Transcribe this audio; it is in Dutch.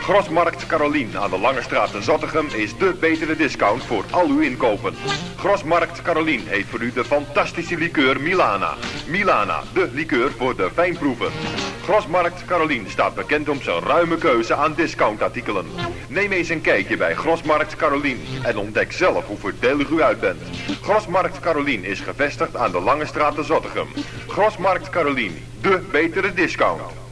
Grosmarkt Carolien aan de Lange Straat in Zottegem is de betere discount voor al uw inkopen. Grosmarkt Carolien heeft voor u de fantastische liqueur Milana. Milana, de liqueur voor de fijnproever. Grosmarkt Carolien staat bekend om zijn ruime keuze aan discountartikelen. Neem eens een kijkje bij Grosmarkt Carolien en ontdek zelf hoe voordelig u uit bent. Grosmarkt Carolien is gevestigd aan de Lange Straat in Zottegem. Grosmarkt Carolien, de betere discount.